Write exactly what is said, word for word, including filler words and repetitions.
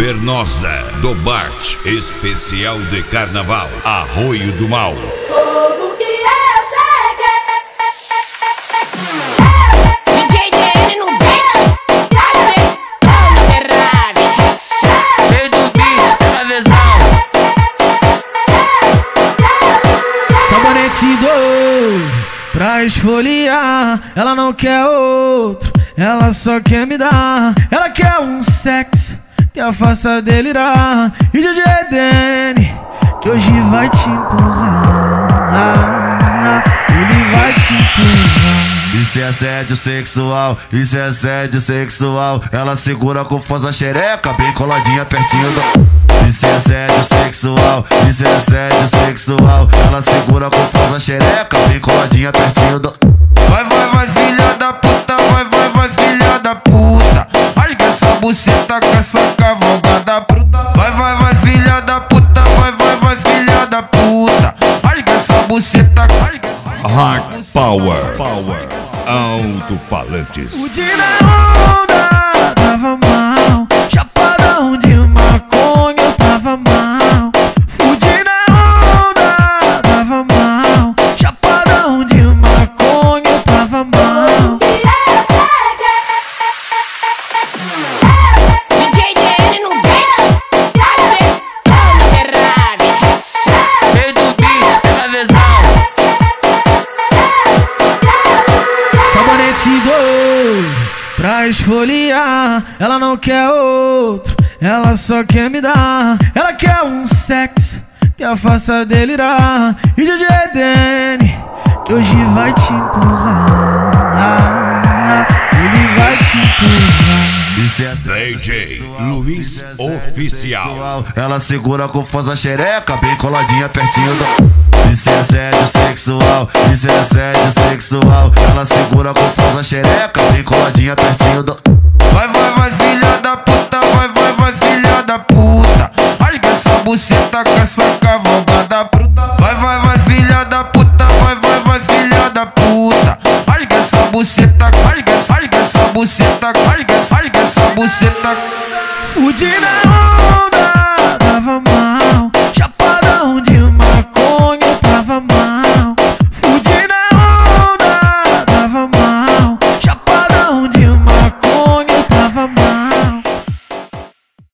Cavernosa do Bart, especial de carnaval, Arroio do Mal. Povo que eu cheguei, D J D N no beat, assim, como Ferrari. Cheio do beat, na visão. Sabonete doido pra esfoliar, ela não quer outro, ela só quer me dar. Ela quer um sexo que a faça delirar. E D J D N que hoje vai te empurrar, ele vai te empurrar. Isso é assédio sexual, isso é assédio sexual. Ela segura com força a xereca, bem coladinha pertinho do... Isso é assédio sexual, isso é assédio sexual. Ela segura com força a xereca, bem coladinha pertinho do... Vai, vai, vai, filha da puta, vai, vai, vai, filha da puta. Rasga essa buceta com essa cavalgada bruta. Vai, vai, vai, filha da puta, vai, vai, vai, filha da puta. Rasga essa buceta, rasga essa... Hard Power, Power, alto-falantes. O dia na onda tava mal, chapadão de maconha eu tava mal. O dia na onda tava mal, chapadão de maconha eu tava mal. que eu cheguei, D J D N no beat, assim, como Ferrari. Cheio do beat, na visão. Sabonete doido pra esfoliar, ela não quer outro, ela só quer me dar. Ela quer um sexo que a faça delirar. E D J D N que hoje vai te empurrar, ele vai te empurrar. Isso é D J Luiz Oficial. Ela segura com força a xereca, bem coladinha pertinho do... Isso é assédio sexual, isso é assédio sexual. Ela segura com força a xereca, bem coladinha pertinho do... Vai, vai, vai, filha da puta, vai, vai, vai, filha da puta. Rasga essa buceta com essa cavalgada bruta. Vai, vai, vai, filha da puta, vai, vai, vai, filha da puta. Rasga essa buceta, rasga, rasga essa buceta, rasga, rasga essa buceta. O dia na onda